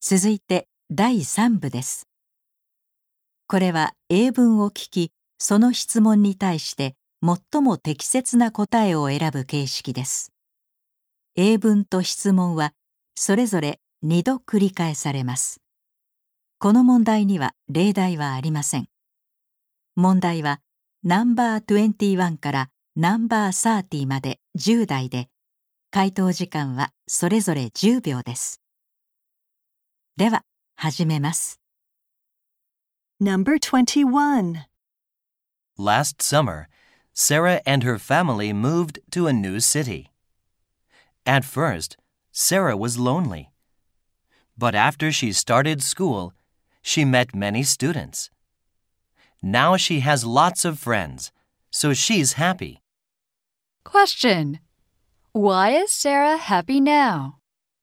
続いて第3部です。これは英文を聞き、その質問に対して最も適切な答えを選ぶ形式です。英文と質問はそれぞれ2度繰り返されます。この問題には例題はありません。問題はナンバー21からナンバー30まで10題で、回答時間はそれぞれ10秒です。では、始めます。 Number 21. Last summer, Sarah and her family moved to a new city. At first, Sarah was lonely. But after she started school, she met many students. Now she has lots of friends, so she's happy. Question: Why is Sarah happy now?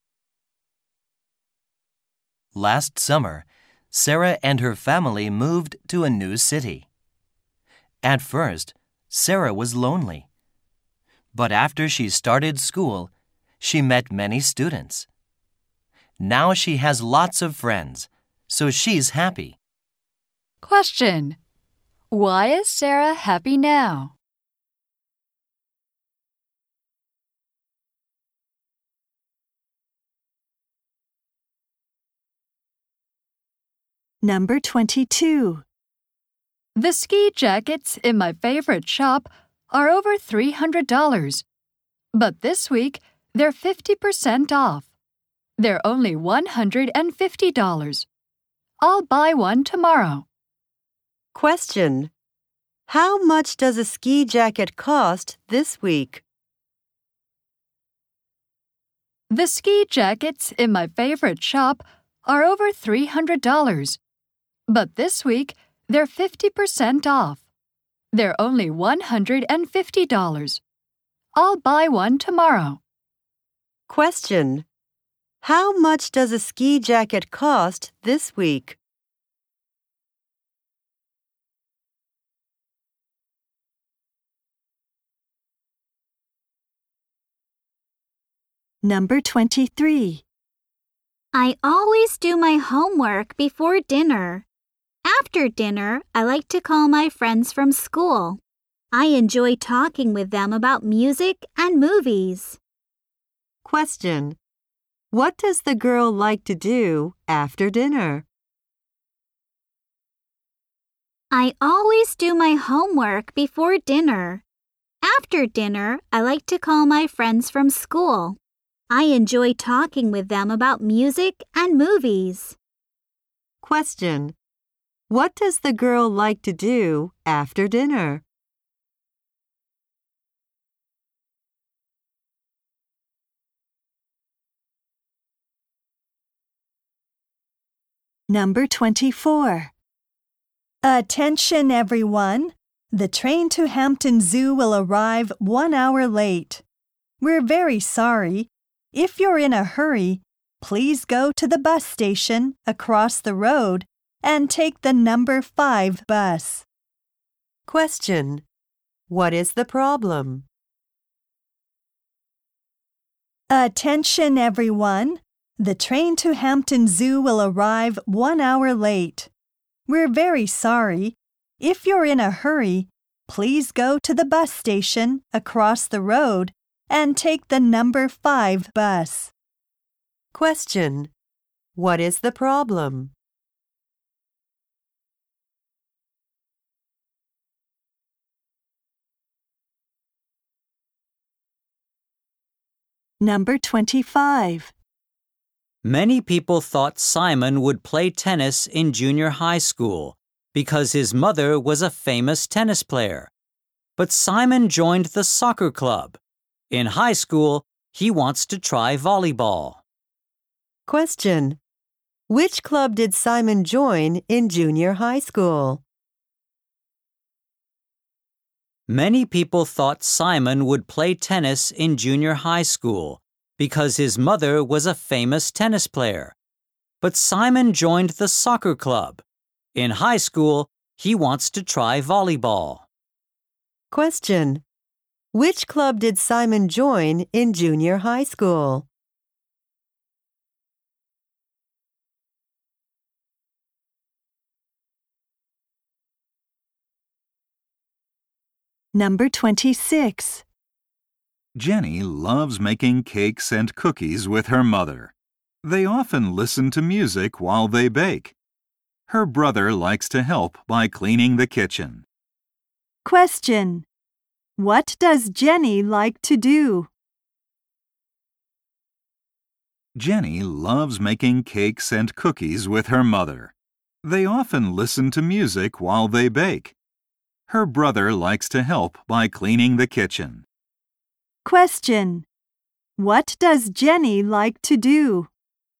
Last summer, Sarah and her family moved to a new city. At first, Sarah was lonely. But after she started school, she met many students. Now she has lots of friends, so she's happy. Question: Why is Sarah happy now? Number 22. The ski jackets in my favorite shop are over $300. But this week, they're 50% off. They're only $150. I'll buy one tomorrow. Question: How much does a ski jacket cost this week? The ski jackets in my favorite shop are over $300. But this week, they're 50% off. They're only $150. I'll buy one tomorrow. Question: How much does a ski jacket cost this week? Number 23. I always do my homework before dinner. After dinner, I like to call my friends from school. I enjoy talking with them about music and movies. Question: What does the girl like to do after dinner? I always do my homework before dinner. After dinner, I like to call my friends from school. I enjoy talking with them about music and movies. Question: What does the girl like to do after dinner? Number 24. Attention everyone! The train to Hampton Zoo will arrive 1 hour late. We're very sorry. If you're in a hurry, please go to the bus station across the road and take the number 5 bus. Question: What is the problem? Attention everyone! The train to Hampton Zoo will arrive 1 hour late. We're very sorry. If you're in a hurry, please go to the bus station across the road and take the number 5 bus. Question: What is the problem? Number 25. Many people thought Simon would play tennis in junior high school because his mother was a famous tennis player. But Simon joined the soccer club. In high school, he wants to try volleyball. Question: Which club did Simon join in junior high school? Many people thought Simon would play tennis in junior high school because his mother was a famous tennis player. But Simon joined the soccer club. In high school, he wants to try volleyball. Question: Which club did Simon join in junior high school? Number 26. Jenny loves making cakes and cookies with her mother. They often listen to music while they bake. Her brother likes to help by cleaning the kitchen. Question. What does Jenny like to do? Jenny loves making cakes and cookies with her mother. They often listen to music while they bake. Her brother likes to help by cleaning the kitchen. Question. What does Jenny like to do?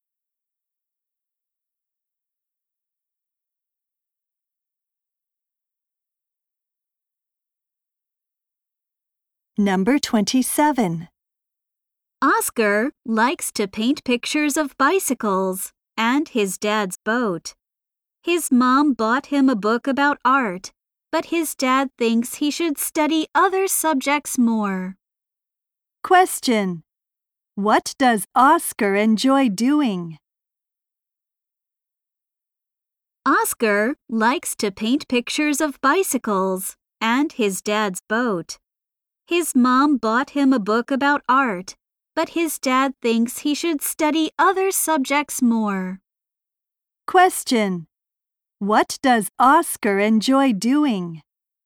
Number 27. Oscar likes to paint pictures of bicycles and his dad's boat. His mom bought him a book about art, but his dad thinks he should study other subjects more. Question. What does Oscar enjoy doing? Oscar likes to paint pictures of bicycles and his dad's boat. His mom bought him a book about art, but his dad thinks he should study other subjects more. Question. What does Oscar enjoy doing?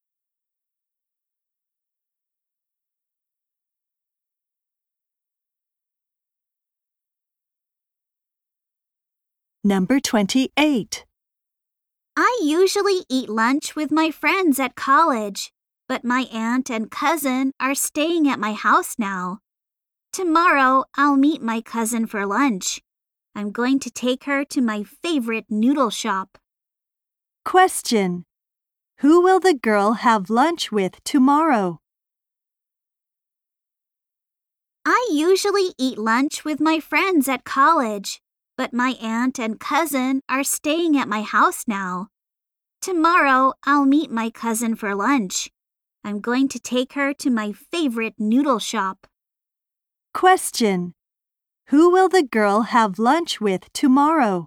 Number 28. I usually eat lunch with my friends at college, but my aunt and cousin are staying at my house now. Tomorrow, I'll meet my cousin for lunch. I'm going to take her to my favorite noodle shop. Question. Who will the girl have lunch with tomorrow? I usually eat lunch with my friends at college, but my aunt and cousin are staying at my house now. Tomorrow, I'll meet my cousin for lunch. I'm going to take her to my favorite noodle shop. Question. Who will the girl have lunch with tomorrow?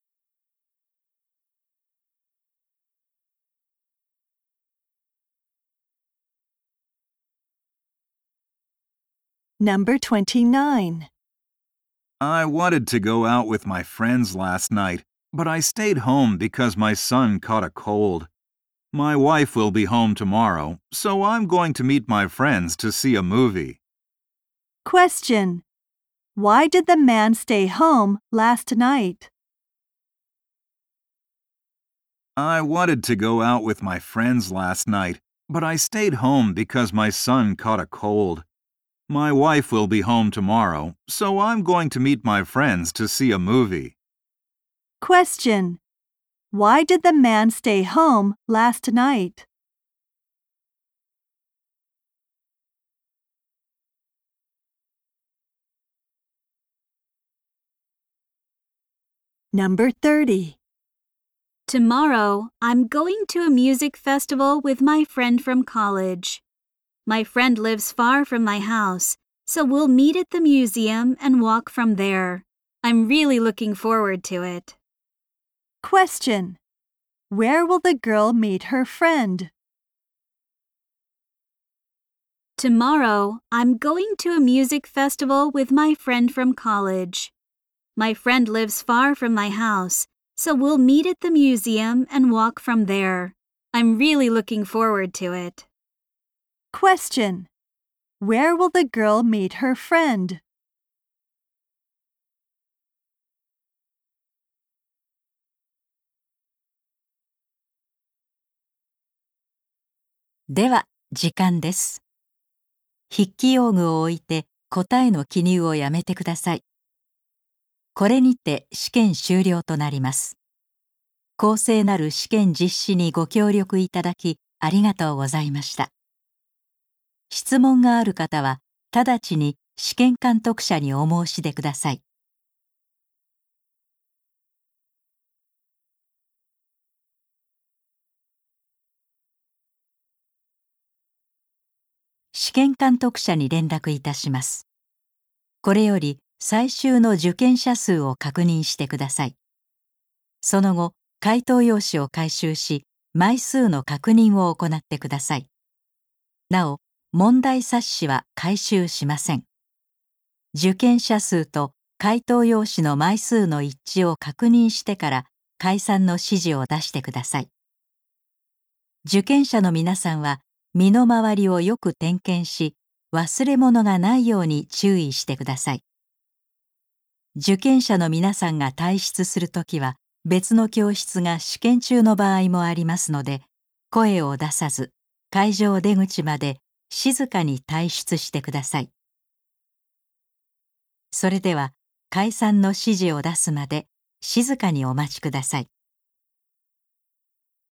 Number 29. I wanted to go out with my friends last night, but I stayed home because my son caught a cold. My wife will be home tomorrow, so I'm going to meet my friends to see a movie. Question. Why did the man stay home last night? I wanted to go out with my friends last night, but I stayed home because my son caught a cold. My wife will be home tomorrow, so I'm going to meet my friends to see a movie. Question. Why did the man stay home last night? Number 30. Tomorrow, I'm going to a music festival with my friend from college. My friend lives far from my house, so we'll meet at the museum and walk from there. I'm really looking forward to it. Question. Where will the girl meet her friend? Tomorrow, I'm going to a music festival with my friend from college. My friend lives far from my house, so we'll meet at the museum and walk from there. I'm really looking forward to it. Question. Where will the girl meet her friend? では、時間です。筆記用具を置いて答えの記入をやめてください。これにて試験終了となります。公正なる試験実施にご協力いただきありがとうございました。質問がある方は直ちに試験監督者にお申し出ください。試験監督者に連絡いたします。これより最終の受験者数を確認してください。その後、回答用紙を回収し、枚数の確認を行ってください。 なお、問題冊子は回収しません。受験者数と回答用紙の枚数の一致を確認してから解散の指示を出してください。受験者の皆さんは身の回りをよく点検し、忘れ物がないように注意してください。受験者の皆さんが退出するときは、別の教室が試験中の場合もありますので、声を出さず、会場出口まで静かに退出してください。それでは、解散の指示を出すまで静かにお待ちください。